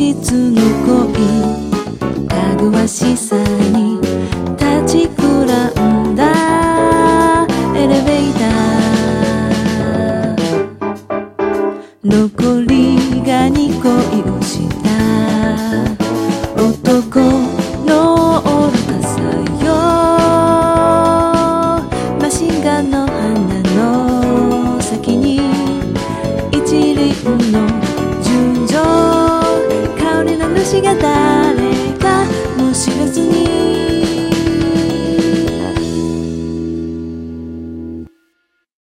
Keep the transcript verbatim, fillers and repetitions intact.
実の恋かぐわしさに立ちくらんだエレベーター残りがに恋をした男の愚かさよマシンガンの花の先に一輪の純情香りの主が